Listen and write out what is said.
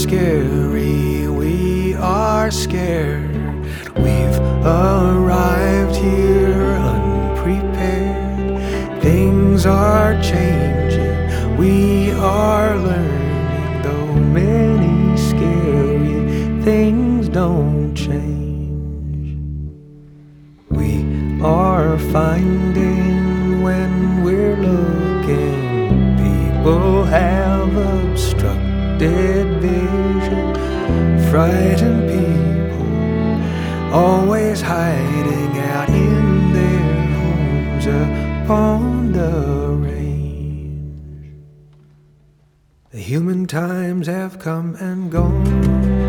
scary, we are scared. We've arrived here unprepared. Things are changing, we are learning. Though many scary things don't change, we are finding when we're looking. People have obstructed vision, frightened people, always hiding out in their homes upon the range. The human times have come and gone.